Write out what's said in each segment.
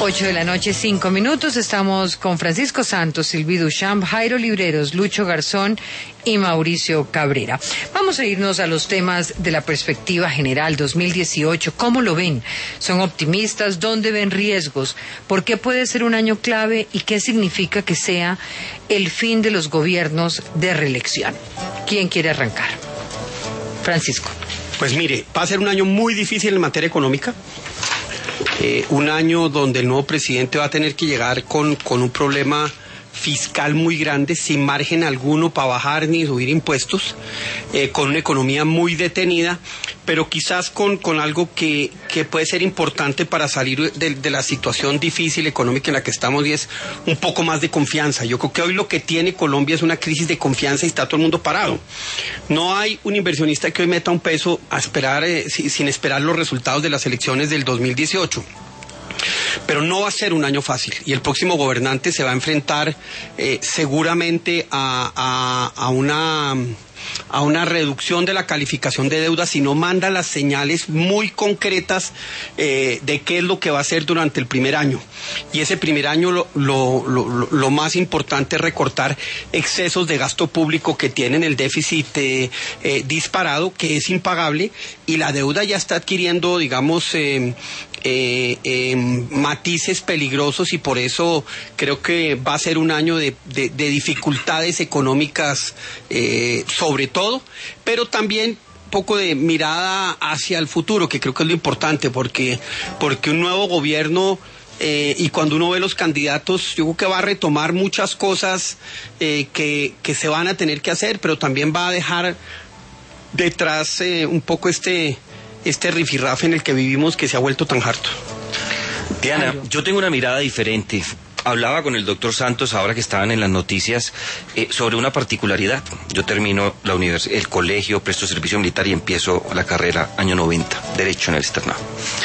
8:05 p.m. Estamos con Francisco Santos, Sylvie Duchamp, Jairo Libreros, Lucho Garzón y Mauricio Cabrera. Vamos a irnos a los temas de la perspectiva general 2018. ¿Cómo lo ven? ¿Son optimistas? ¿Dónde ven riesgos? ¿Por qué puede ser un año clave? ¿Y qué significa que sea el fin de los gobiernos de reelección? ¿Quién quiere arrancar? Francisco. Pues mire, va a ser un año muy difícil en materia económica. Un año donde el nuevo presidente va a tener que llegar con un problema fiscal muy grande, sin margen alguno para bajar ni subir impuestos, con una economía muy detenida, pero quizás con algo que puede ser importante para salir de la situación difícil económica en la que estamos, y es un poco más de confianza. Yo creo que hoy lo que tiene Colombia es una crisis de confianza y está todo el mundo parado. No hay un inversionista que hoy meta un peso a esperar, sin esperar los resultados de las elecciones del 2018. Pero no va a ser un año fácil, y el próximo gobernante se va a enfrentar seguramente a una reducción de la calificación de deuda si no manda las señales muy concretas de qué es lo que va a hacer durante el primer año. Y ese primer año lo más importante es recortar excesos de gasto público que tienen el déficit disparado, que es impagable, y la deuda ya está adquiriendo, digamos, matices peligrosos, y por eso creo que va a ser un año de dificultades económicas sobre todo, pero también un poco de mirada hacia el futuro, que creo que es lo importante, porque un nuevo gobierno, y cuando uno ve los candidatos, yo creo que va a retomar muchas cosas que se van a tener que hacer, pero también va a dejar detrás un poco este rifirrafe en el que vivimos, que se ha vuelto tan harto. Diana, yo tengo una mirada diferente. Hablaba con el doctor Santos, ahora que estaban en las noticias, sobre una particularidad. Yo termino el colegio, presto servicio militar y empiezo la carrera año 90, Derecho en el Externado.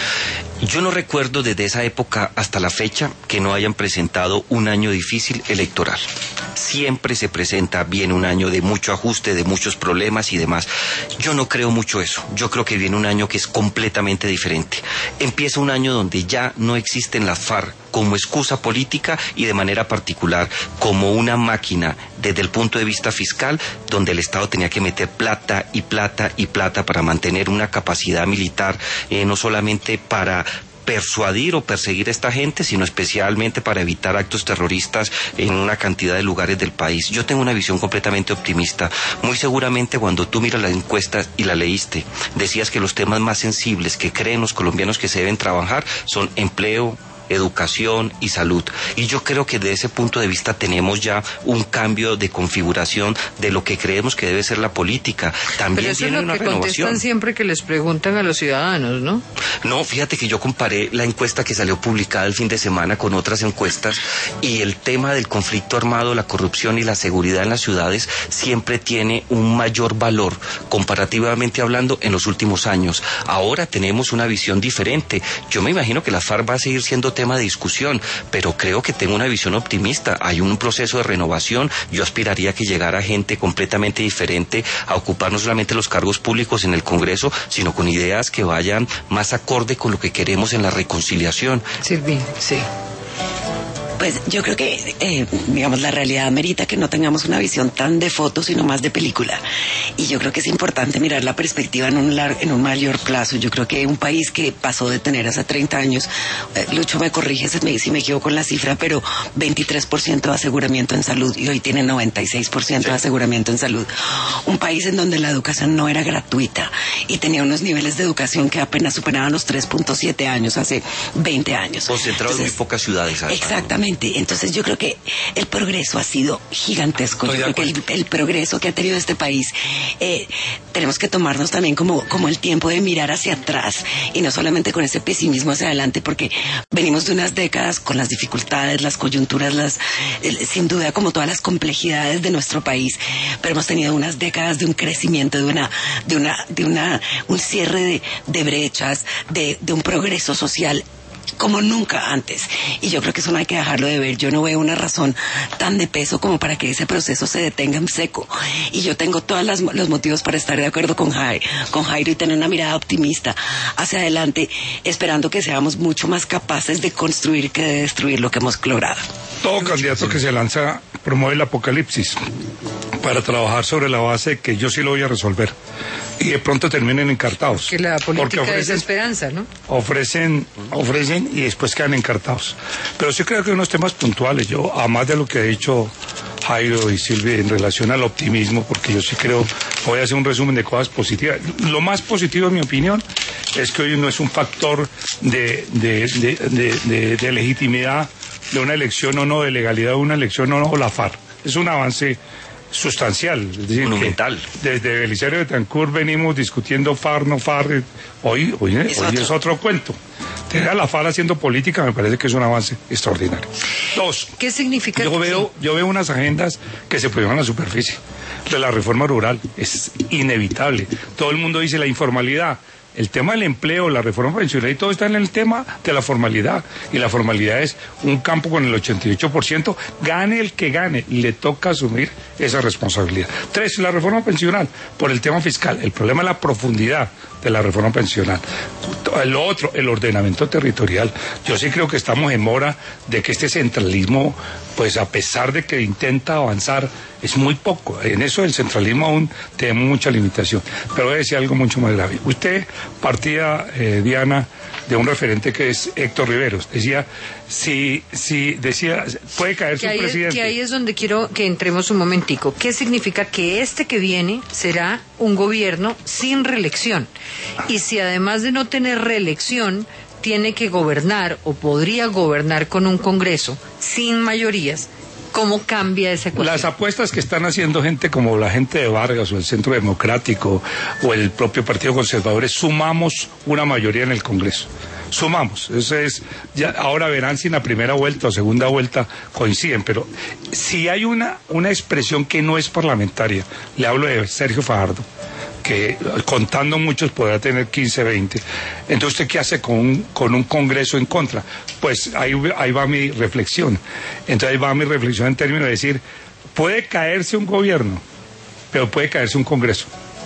Yo no recuerdo desde esa época hasta la fecha que no hayan presentado un año difícil electoral. Siempre se presenta bien un año de mucho ajuste, de muchos problemas y demás. Yo no creo mucho eso. Yo creo que viene un año que es completamente diferente. Empieza un año donde ya no existen las FARC como excusa política y de manera particular como una máquina desde el punto de vista fiscal, donde el Estado tenía que meter plata y plata y plata para mantener una capacidad militar, no solamente para persuadir o perseguir a esta gente, sino especialmente para evitar actos terroristas en una cantidad de lugares del país. Yo tengo una visión completamente optimista. Muy seguramente cuando tú miras las encuestas y la leíste, decías que los temas más sensibles que creen los colombianos que se deben trabajar son empleo, educación y salud. Y yo creo que desde ese punto de vista tenemos ya un cambio de configuración de lo que creemos que debe ser la política. También pero eso es lo que contestan siempre que les preguntan a los ciudadanos, ¿no? No, fíjate que yo comparé la encuesta que salió publicada el fin de semana con otras encuestas, y el tema del conflicto armado, la corrupción y la seguridad en las ciudades siempre tiene un mayor valor, comparativamente hablando, en los últimos años. Ahora tenemos una visión diferente. Yo me imagino que la FARC va a seguir siendo tema de discusión, pero creo que tengo una visión optimista. Hay un proceso de renovación. Yo aspiraría a que llegara gente completamente diferente a ocupar no solamente los cargos públicos en el Congreso, sino con ideas que vayan más acorde con lo que queremos en la reconciliación. Sylvie, sí. Pues yo creo que, digamos, la realidad amerita que no tengamos una visión tan de foto, sino más de película. Y yo creo que es importante mirar la perspectiva en un mayor plazo. Yo creo que un país que pasó de tener hace 30 años, Lucho me corrige si me equivoco con la cifra, pero 23% de aseguramiento en salud, y hoy tiene 96% de aseguramiento en salud. Un país en donde la educación no era gratuita y tenía unos niveles de educación que apenas superaban los 3.7 años hace 20 años. Concentrado en muy pocas ciudades. Exactamente. Entonces yo creo que el progreso ha sido gigantesco. Yo creo que el progreso que ha tenido este país, tenemos que tomarnos también como el tiempo de mirar hacia atrás, y no solamente con ese pesimismo hacia adelante, porque venimos de unas décadas con las dificultades, las coyunturas, sin duda, como todas las complejidades de nuestro país, pero hemos tenido unas décadas de un crecimiento, de un cierre de brechas, de un progreso social como nunca antes. Y yo creo que eso no hay que dejarlo de ver. Yo no veo una razón tan de peso como para que ese proceso se detenga en seco. Y yo tengo todos los motivos para estar de acuerdo con Jairo y tener una mirada optimista hacia adelante, esperando que seamos mucho más capaces de construir que de destruir lo que hemos logrado. Todo candidato que se lanza promueve el apocalipsis para trabajar sobre la base de que yo sí lo voy a resolver. Y de pronto terminen encartados. Que la política ofrecen, es esperanza, ¿no? Ofrecen y después quedan encartados. Pero sí creo que hay unos temas puntuales. Yo, a más de lo que ha dicho Jairo y Silvia en relación al optimismo, porque yo sí creo, voy a hacer un resumen de cosas positivas. Lo más positivo, en mi opinión, es que hoy no es un factor de legitimidad de una elección o no, de legalidad de una elección o no, la FARC. Es un avance sustancial, es decir, monumental. Desde Belisario Betancur venimos discutiendo FARC, no FARC, hoy es otro cuento. Tener a la FARC haciendo política me parece que es un avance extraordinario. Dos, ¿qué significa? Yo veo unas agendas que se pusieron a la superficie. De la reforma rural es inevitable. Todo el mundo dice la informalidad. El tema del empleo, la reforma pensional y todo está en el tema de la formalidad. Y la formalidad es un campo con el 88%. Gane el que gane, le toca asumir esa responsabilidad. Tres, la reforma pensional, por el tema fiscal. El problema es la profundidad de la reforma pensional. Lo otro, el ordenamiento territorial. Yo sí creo que estamos en mora de que este centralismo, pues a pesar de que intenta avanzar, es muy poco. En eso el centralismo aún tenemos mucha limitación. Pero voy a decir algo mucho más grave. Usted partía, Diana, de un referente que es Héctor Riveros. Decía, puede caerse un presidente. Que ahí es donde quiero que entremos un momentico. ¿Qué significa que este que viene será un gobierno sin reelección? Y si además de no tener reelección, tiene que gobernar o podría gobernar con un Congreso sin mayorías, ¿cómo cambia esa ecuación? Las apuestas que están haciendo gente como la gente de Vargas o el Centro Democrático o el propio Partido Conservador es sumamos una mayoría en el Congreso. Sumamos, eso es, ya ahora verán si en la primera vuelta o segunda vuelta coinciden, pero si hay una expresión que no es parlamentaria, le hablo de Sergio Fajardo, que contando muchos podrá tener 15, 20. Entonces, ¿usted qué hace con un Congreso en contra? Pues ahí va mi reflexión. Entonces, ahí va mi reflexión en términos de decir, puede caerse un gobierno, pero puede caerse un Congreso.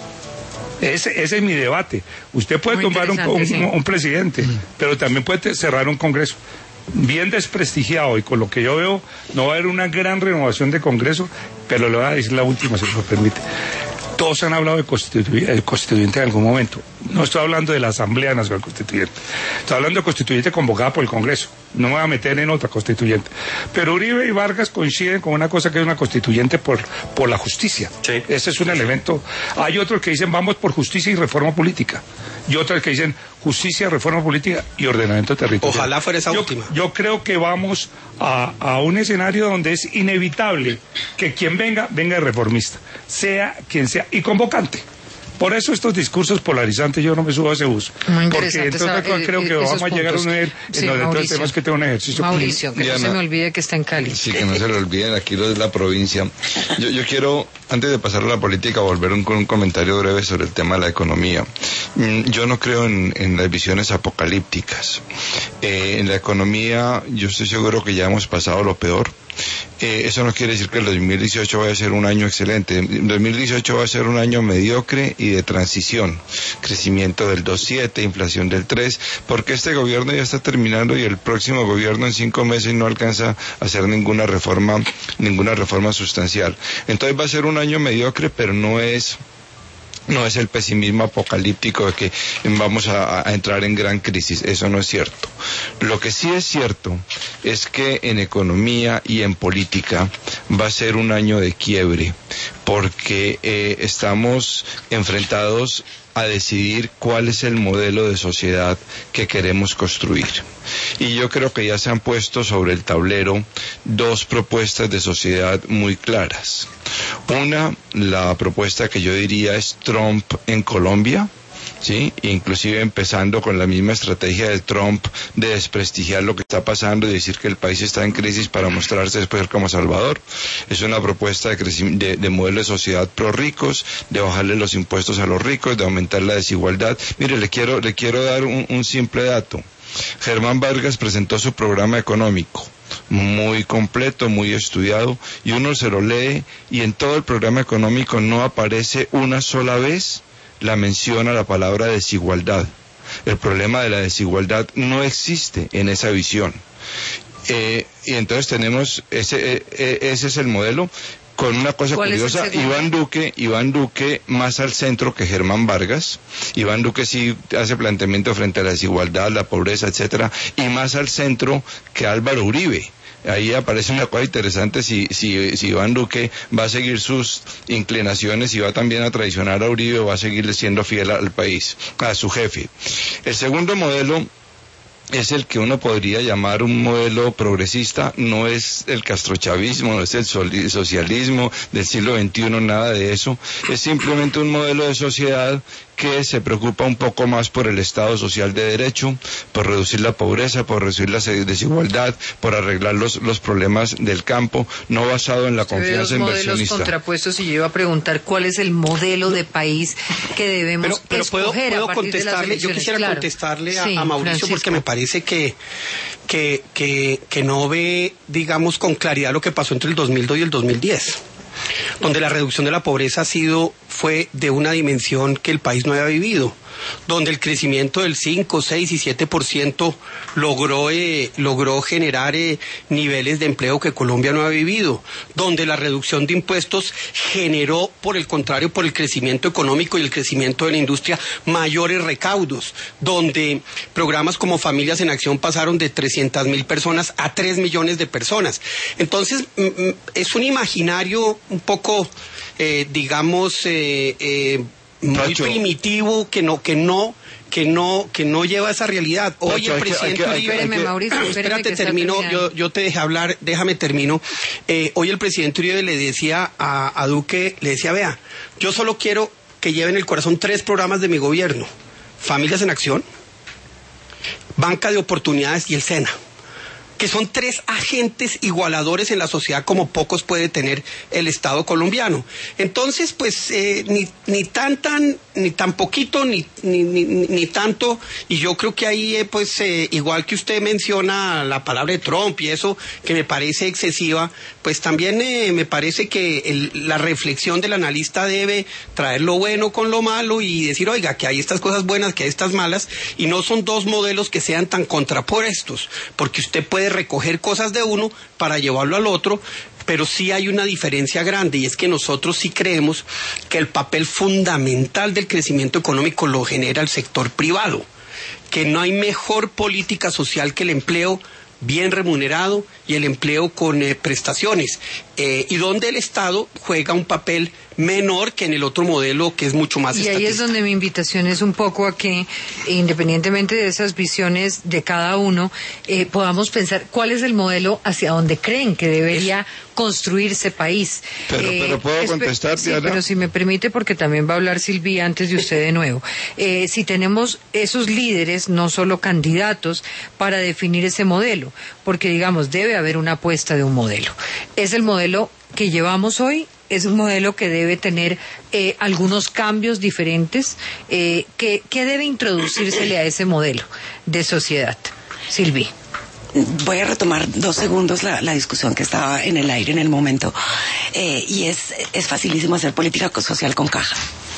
Ese es mi debate. Usted puede tomar un presidente, pero también puede cerrar un Congreso. Bien desprestigiado, y con lo que yo veo, no va a haber una gran renovación de Congreso, pero le voy a decir la última, si me lo permite. Todos han hablado de constituyente en algún momento. No estoy hablando de la Asamblea Nacional Constituyente. Estoy hablando de constituyente convocada por el Congreso. No me voy a meter en otra constituyente. Pero Uribe y Vargas coinciden con una cosa que es una constituyente por la justicia. Sí. Ese es un elemento. Hay otros que dicen vamos por justicia y reforma política. Y otros que dicen justicia, reforma política y ordenamiento territorial. Ojalá fuera esa última. Yo creo que vamos a un escenario donde es inevitable que quien venga de reformista, sea quien sea, y convocante. Por eso estos discursos polarizantes yo no me subo a ese bus. Porque entonces creo que vamos a llegar a un nivel en donde entonces tenemos que tener un ejercicio. Mauricio, que Diana, no se me olvide que está en Cali. Sí, que no se le olviden, aquí lo de la provincia. Yo quiero, antes de pasar a la política, volver con un comentario breve sobre el tema de la economía. Yo no creo en las visiones apocalípticas. En la economía yo estoy seguro que ya hemos pasado lo peor. Eso no quiere decir que el 2018 vaya a ser un año excelente. El 2018 va a ser un año mediocre y de transición. Crecimiento del 2.7, inflación del 3, porque este gobierno ya está terminando y el próximo gobierno en 5 meses no alcanza a hacer ninguna reforma sustancial. Entonces va a ser un año mediocre, pero no es el pesimismo apocalíptico de que vamos a entrar en gran crisis. Eso no es cierto. Lo que sí es cierto es que en economía y en política va a ser un año de quiebre, porque estamos enfrentados a decidir cuál es el modelo de sociedad que queremos construir. Y yo creo que ya se han puesto sobre el tablero dos propuestas de sociedad muy claras. Una, la propuesta que yo diría es Trump en Colombia, ¿sí? Inclusive empezando con la misma estrategia de Trump de desprestigiar lo que está pasando y decir que el país está en crisis para mostrarse después como Salvador. Es una propuesta de modelo de sociedad pro ricos, de bajarle los impuestos a los ricos, de aumentar la desigualdad. Mire, le quiero dar un simple dato. Germán Vargas presentó su programa económico, muy completo, muy estudiado, y uno se lo lee y en todo el programa económico no aparece una sola vez la mención a la palabra desigualdad. El problema de la desigualdad no existe en esa visión. Y entonces tenemos, ese es el modelo. Con una cosa curiosa, Iván Duque más al centro que Germán Vargas. Iván Duque sí hace planteamiento frente a la desigualdad, la pobreza, etcétera, y más al centro que Álvaro Uribe. Ahí aparece una cosa interesante si Iván Duque va a seguir sus inclinaciones y va también a traicionar a Uribe, o va a seguirle siendo fiel al país, a su jefe. El segundo modelo es el que uno podría llamar un modelo progresista, no es el castrochavismo, no es el socialismo del siglo XXI, nada de eso, es simplemente un modelo de sociedad que se preocupa un poco más por el Estado social de derecho, por reducir la pobreza, por reducir la desigualdad, por arreglar los problemas del campo, no basado en la confianza inversionista. Modelos contrapuestos, y yo iba a preguntar cuál es el modelo de país que debemos escoger a partir de las elecciones. Yo quisiera contestarle a Mauricio, Francisco, porque me parece que no ve, digamos, con claridad lo que pasó entre el 2002 y el 2010. Donde la reducción de la pobreza fue de una dimensión que el país no había vivido, donde el crecimiento del 5, 6 y 7% logró generar niveles de empleo que Colombia no ha vivido, donde la reducción de impuestos generó, por el contrario, por el crecimiento económico y el crecimiento de la industria, mayores recaudos, donde programas como Familias en Acción pasaron de 300.000 personas a 3 millones de personas. Entonces, es un imaginario un poco, digamos, muy primitivo, que no lleva esa realidad. Hoy el presidente Uribe... Espérame, Mauricio, espérate, termino, yo te dejé hablar, déjame termino. Hoy el presidente Uribe le decía a Duque, le decía, vea, yo solo quiero que lleven el corazón 3 programas de mi gobierno: Familias en Acción, Banca de Oportunidades y el SENA, que son 3 agentes igualadores en la sociedad como pocos puede tener el Estado colombiano. Entonces, pues, ni tan poquito, ni tanto, y yo creo que ahí, pues, igual que usted menciona la palabra de Trump y eso, que me parece excesiva, pues también me parece que la reflexión del analista debe traer lo bueno con lo malo y decir, oiga, que hay estas cosas buenas, que hay estas malas, y no son 2 modelos que sean tan contrapuestos, porque usted puede recoger cosas de uno para llevarlo al otro, pero sí hay una diferencia grande, y es que nosotros sí creemos que el papel fundamental del crecimiento económico lo genera el sector privado, que no hay mejor política social que el empleo bien remunerado y el empleo con prestaciones, y donde el Estado juega un papel menor que en el otro modelo, que es mucho más estatista. Y ahí es donde mi invitación es un poco a que, independientemente de esas visiones de cada uno, podamos pensar cuál es el modelo hacia donde creen que debería construirse país. Pero puedo contestar, sí, pero si me permite, porque también va a hablar Silvia antes de usted de nuevo. Si tenemos esos líderes, no solo candidatos, para definir ese modelo, porque digamos, debe haber una apuesta de un modelo. Es el modelo que llevamos hoy, es un modelo que debe tener algunos cambios diferentes, que debe introducírsele a ese modelo de sociedad. Silvi. Voy a retomar 2 segundos la discusión que estaba en el aire en el momento, y es facilísimo hacer política social con caja.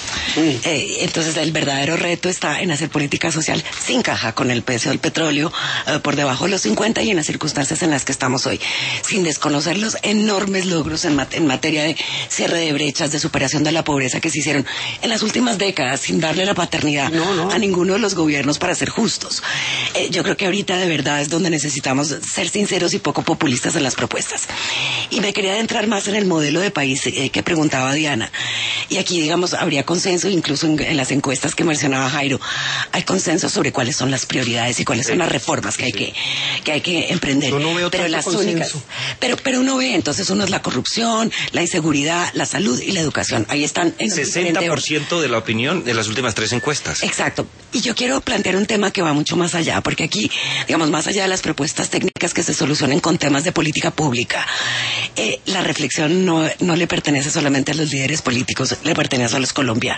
Entonces el verdadero reto está en hacer política social sin caja, con el precio del petróleo por debajo de los 50 y en las circunstancias en las que estamos hoy, sin desconocer los enormes logros en materia de cierre de brechas, de superación de la pobreza que se hicieron en las últimas décadas, sin darle la paternidad a ninguno de los gobiernos, para ser justos. Yo creo que ahorita de verdad es donde necesitamos ser sinceros y poco populistas en las propuestas. Y me quería adentrar más en el modelo de país que preguntaba Diana, y aquí, digamos, habría consenso, incluso en las encuestas que mencionaba Jairo, hay consenso sobre cuáles son las prioridades y cuáles son las reformas que hay que emprender. Yo no veo pero las consenso. Únicas, pero uno ve, entonces uno es la corrupción, la inseguridad, la salud y la educación. Ahí están en 60% de la opinión de las últimas 3 encuestas. Exacto. Y yo quiero plantear un tema que va mucho más allá, porque aquí, digamos, más allá de las propuestas técnicas que se solucionen con temas de política pública, la reflexión no le pertenece solamente a los líderes políticos, le pertenece a los colombianos.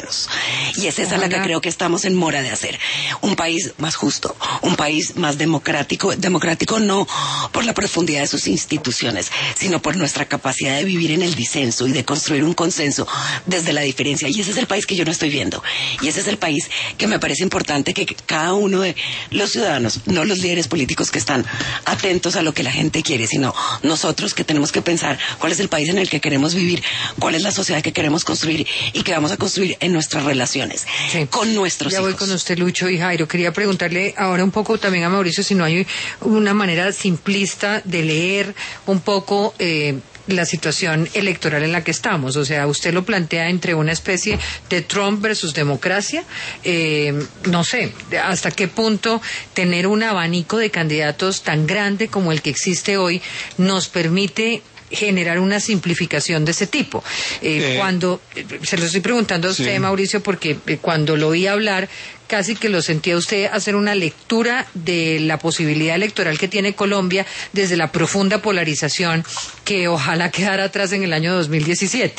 ciudadanos. Y es esa la que creo que estamos en mora de hacer. Un país más justo, un país más democrático no por la profundidad de sus instituciones, sino por nuestra capacidad de vivir en el disenso y de construir un consenso desde la diferencia. Y ese es el país que yo no estoy viendo. Y ese es el país que me parece importante que cada uno de los ciudadanos, no los líderes políticos que están atentos a lo que la gente quiere, sino nosotros que tenemos que pensar cuál es el país en el que queremos vivir, cuál es la sociedad que queremos construir y que vamos a construir en nuestras relaciones con nuestros hijos. Ya voy con usted, Lucho y Jairo. Quería preguntarle ahora un poco también a Mauricio si no hay una manera simplista de leer un poco la situación electoral en la que estamos. O sea, usted lo plantea entre una especie de Trump versus democracia. No sé hasta qué punto tener un abanico de candidatos tan grande como el que existe hoy nos permite generar una simplificación de ese tipo. Cuando se lo estoy preguntando a usted, Mauricio, porque cuando lo oí hablar casi que lo sentía usted hacer una lectura de la posibilidad electoral que tiene Colombia desde la profunda polarización que ojalá quedara atrás en el año 2017.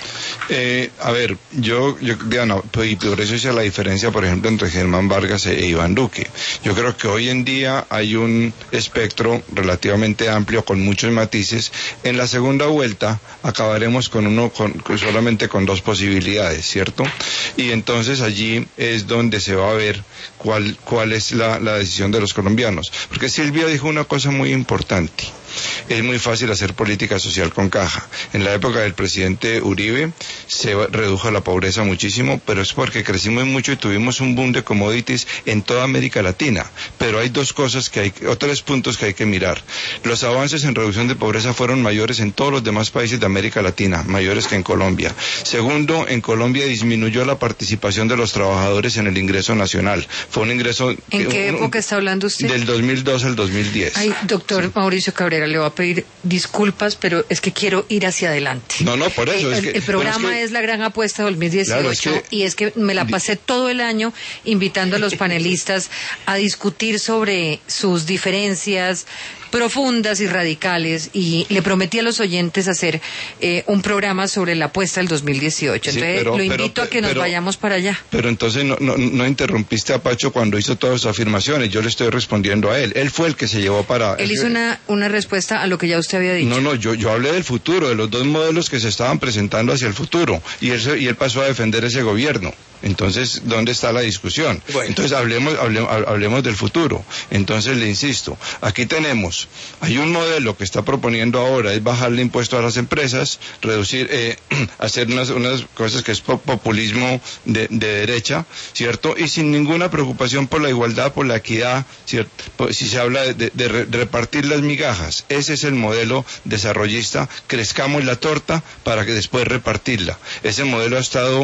A ver, yo Diana, y por eso hice la diferencia, por ejemplo, entre Germán Vargas e Iván Duque. Yo creo que hoy en día hay un espectro relativamente amplio con muchos matices. En la segunda vuelta acabaremos solamente con dos posibilidades, ¿cierto? Y entonces allí es donde se va a ver cuál es la decisión de los colombianos. Porque Silvia dijo una cosa muy importante. Es muy fácil hacer política social con caja. En la época del presidente Uribe se redujo la pobreza muchísimo, pero es porque crecimos mucho y tuvimos un boom de commodities en toda América Latina. Pero hay tres puntos que hay que mirar. Los avances en reducción de pobreza fueron mayores en todos los demás países de América Latina, mayores que en Colombia. Segundo, en Colombia disminuyó la participación de los trabajadores en el ingreso nacional. Fue un ingreso... ¿En qué época está hablando usted? Del 2002 al 2010. Ay, doctor Mauricio Cabrera, le voy a pedir disculpas, pero es que quiero ir hacia adelante. No, por eso. El programa es La Gran Apuesta 2018, claro, y es que me la pasé todo el año invitando a los panelistas a discutir sobre sus diferencias profundas y radicales, y le prometí a los oyentes hacer un programa sobre la apuesta del 2018. Entonces lo invito a que nos vayamos para allá. Pero entonces no interrumpiste a Pacho cuando hizo todas sus afirmaciones. Yo le estoy respondiendo a él. Él fue el que se llevó para... Él hizo una respuesta a lo que ya usted había dicho. No, yo hablé del futuro, de los dos modelos que se estaban presentando hacia el futuro, y él pasó a defender ese gobierno. Entonces, ¿dónde está la discusión? Bueno. Entonces, hablemos del futuro. Entonces, le insisto, aquí hay un modelo que está proponiendo ahora, es bajarle impuestos a las empresas, reducir, hacer unas cosas que es populismo de derecha, ¿cierto? Y sin ninguna preocupación por la igualdad, por la equidad, ¿cierto? Si se habla de repartir las migajas, ese es el modelo desarrollista, crezcamos la torta para que después repartirla. Ese modelo ha estado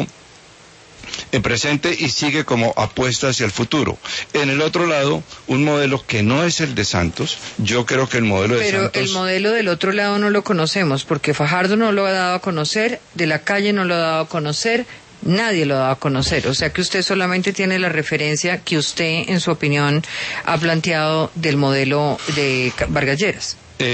en presente y sigue como apuesta hacia el futuro. En el otro lado, un modelo que no es el de Santos. Yo creo que el modelo de Santos... Pero el modelo del otro lado no lo conocemos, porque Fajardo no lo ha dado a conocer, De la Calle no lo ha dado a conocer, nadie lo ha dado a conocer. O sea que usted solamente tiene la referencia que usted, en su opinión, ha planteado del modelo de Vargas Lleras.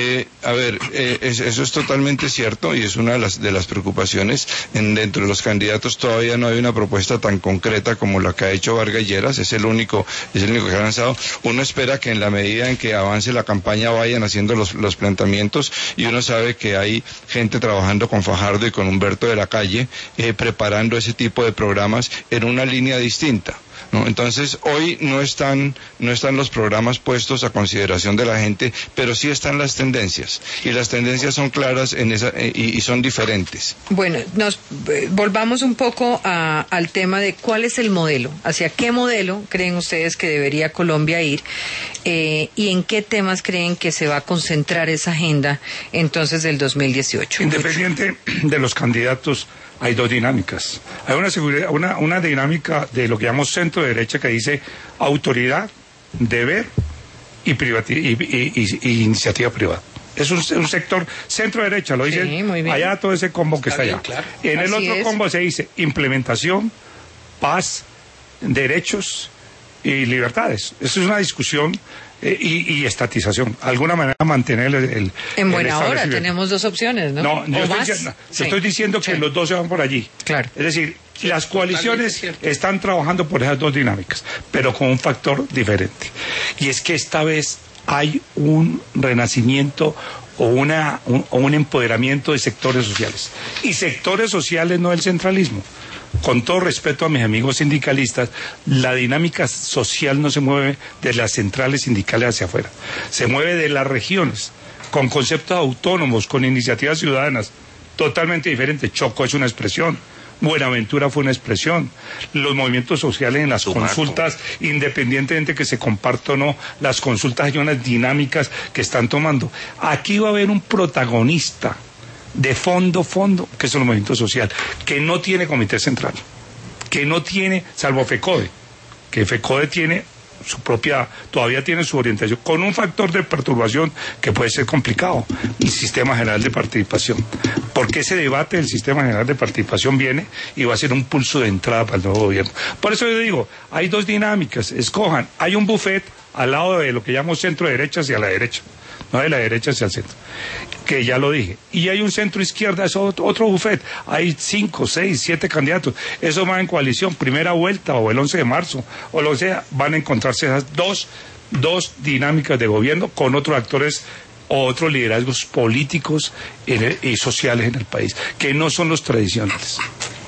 Eso es totalmente cierto y es una de las preocupaciones. Dentro de los candidatos todavía no hay una propuesta tan concreta como la que ha hecho Vargas Lleras, es el único que ha lanzado. Uno espera que en la medida en que avance la campaña vayan haciendo los planteamientos, y uno sabe que hay gente trabajando con Fajardo y con Humberto de la Calle, preparando ese tipo de programas en una línea distinta, ¿no? Entonces, hoy no están los programas puestos a consideración de la gente, pero sí están las tendencias, y las tendencias son claras y son diferentes. Bueno, volvamos un poco al tema de cuál es el modelo, hacia qué modelo creen ustedes que debería Colombia ir, y en qué temas creen que se va a concentrar esa agenda entonces del 2018. Independiente de los candidatos, hay dos dinámicas. Hay una dinámica de lo que llamamos centro derecha, que dice autoridad, deber y iniciativa privada. Es un sector centro derecha, lo dice allá todo ese combo que está allá. Claro. En el otro combo se dice implementación, paz, derechos y libertades. Esa es una discusión y estatización. De alguna manera mantener el en buena hora tenemos dos opciones, ¿no? No, yo estoy diciendo que los dos se van por allí. Claro. Es decir, las coaliciones están trabajando por esas dos dinámicas, pero con un factor diferente. Y es que esta vez hay un renacimiento o un empoderamiento de sectores sociales. Y sectores sociales no del centralismo. Con todo respeto a mis amigos sindicalistas, la dinámica social no se mueve de las centrales sindicales hacia afuera. Se mueve de las regiones, con conceptos autónomos, con iniciativas ciudadanas, totalmente diferentes. Choco es una expresión. Buenaventura fue una expresión. Los movimientos sociales en las consultas, independientemente que se comparta o no, las consultas hay unas dinámicas que están tomando. Aquí va a haber un protagonista de fondo, que es el movimiento social, que no tiene comité central, que no tiene, salvo FECODE, que FECODE tiene su propia, todavía tiene su orientación, con un factor de perturbación que puede ser complicado, el sistema general de participación. Porque ese debate del sistema general de participación viene y va a ser un pulso de entrada para el nuevo gobierno. Por eso yo digo, hay dos dinámicas, escojan, hay un buffet al lado de lo que llamo centro derecha hacia la derecha, no de la derecha hacia el centro, que ya lo dije, y hay un centro izquierda, es otro buffet, hay 5, 6, 7 candidatos, eso va en coalición, primera vuelta o el 11 de marzo, o lo sea, van a encontrarse esas dos dinámicas de gobierno con otros actores o otros liderazgos políticos y sociales en el país, que no son los tradicionales.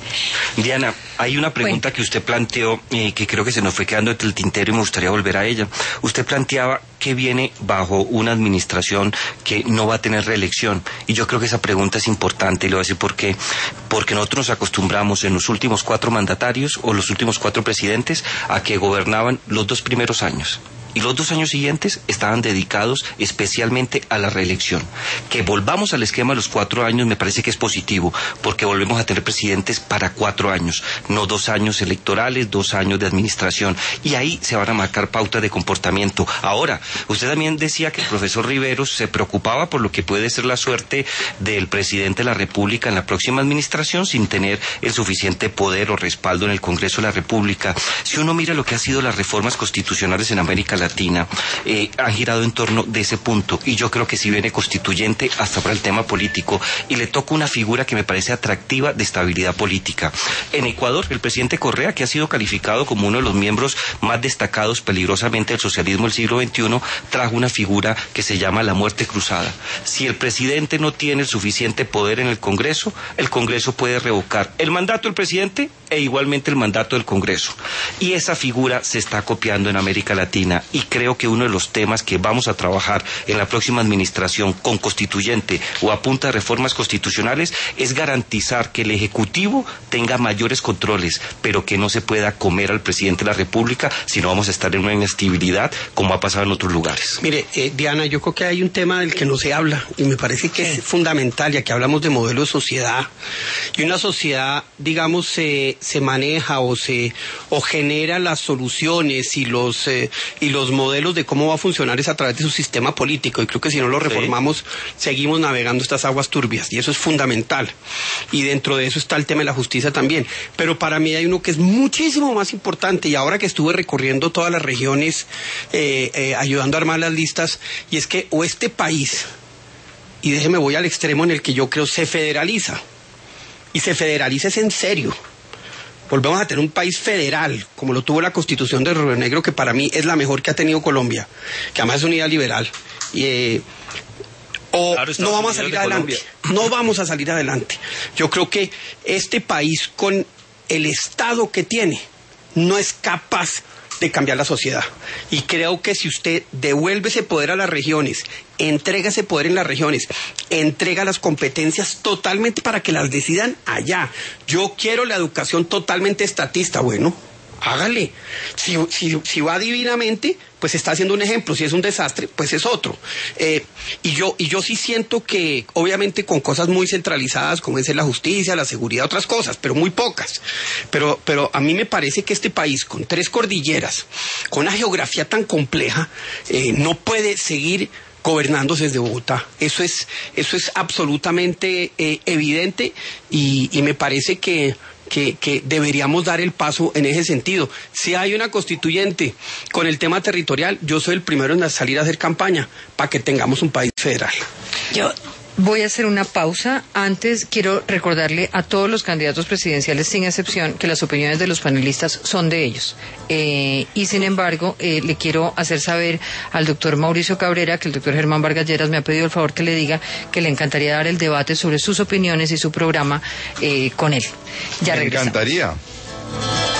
Diana, hay una pregunta que usted planteó que creo que se nos fue quedando entre el tintero y me gustaría volver a ella. Usted planteaba que viene bajo una administración que no va a tener reelección y yo creo que esa pregunta es importante y le voy a decir por qué. Porque nosotros nos acostumbramos en los últimos 4 mandatarios o los últimos 4 presidentes a que gobernaban los 2 primeros años. Y los 2 años siguientes estaban dedicados especialmente a la reelección. Que volvamos al esquema de los 4 años me parece que es positivo, porque volvemos a tener presidentes para 4 años, no 2 años electorales, 2 años de administración. Y ahí se van a marcar pautas de comportamiento. Ahora, usted también decía que el profesor Riveros se preocupaba por lo que puede ser la suerte del presidente de la República en la próxima administración sin tener el suficiente poder o respaldo en el Congreso de la República. Si uno mira lo que han sido las reformas constitucionales en América Latina, han girado en torno de ese punto y yo creo que si viene constituyente hasta para el tema político y le toca una figura que me parece atractiva de estabilidad política. En Ecuador, el presidente Correa, que ha sido calificado como uno de los miembros más destacados peligrosamente del socialismo del siglo XXI, trajo una figura que se llama la muerte cruzada. Si el presidente no tiene el suficiente poder en el Congreso puede revocar el mandato del presidente e igualmente el mandato del Congreso. Y esa figura se está copiando en América Latina. Y creo que uno de los temas que vamos a trabajar en la próxima administración con constituyente o a punta de reformas constitucionales es garantizar que el Ejecutivo tenga mayores controles, pero que no se pueda comer al presidente de la República, sino vamos a estar en una inestabilidad como ha pasado en otros lugares. Mire, Diana, yo creo que hay un tema del que no se habla y me parece que es fundamental, ya que hablamos de modelo de sociedad y una sociedad, digamos, se maneja o genera las soluciones y los modelos de cómo va a funcionar es a través de su sistema político, y creo que si no lo reformamos seguimos navegando estas aguas turbias y eso es fundamental, y dentro de eso está el tema de la justicia también, pero para mí hay uno que es muchísimo más importante y ahora que estuve recorriendo todas las regiones ayudando a armar las listas, y es que o este país, y déjeme voy al extremo en el que yo creo se federaliza, y se federaliza es en serio. Volvemos a tener un país federal, como lo tuvo la Constitución de Río Negro, que para mí es la mejor que ha tenido Colombia, que además es unidad liberal. Claro, no vamos a salir adelante. No vamos a salir adelante. Yo creo que este país, con el Estado que tiene, no es capaz de cambiar la sociedad. Y creo que si usted devuelve ese poder a las regiones, entrega ese poder en las regiones, entrega las competencias totalmente para que las decidan allá. Yo quiero la educación totalmente estatista, bueno, hágale. Si va divinamente, pues está haciendo un ejemplo. Si es un desastre, pues es otro. Y yo sí siento que, obviamente, con cosas muy centralizadas, como es la justicia, la seguridad, otras cosas, pero muy pocas. Pero a mí me parece que este país, con 3 cordilleras, con una geografía tan compleja, no puede seguir gobernándose desde Bogotá. Eso es absolutamente evidente y me parece que que deberíamos dar el paso en ese sentido. Si hay una constituyente con el tema territorial, yo soy el primero en salir a hacer campaña para que tengamos un país federal. Voy a hacer una pausa. Antes quiero recordarle a todos los candidatos presidenciales, sin excepción, que las opiniones de los panelistas son de ellos. Y sin embargo, le quiero hacer saber al doctor Mauricio Cabrera que el doctor Germán Vargas Lleras me ha pedido el favor que le diga que le encantaría dar el debate sobre sus opiniones y su programa con él. Ya regresamos. Me encantaría.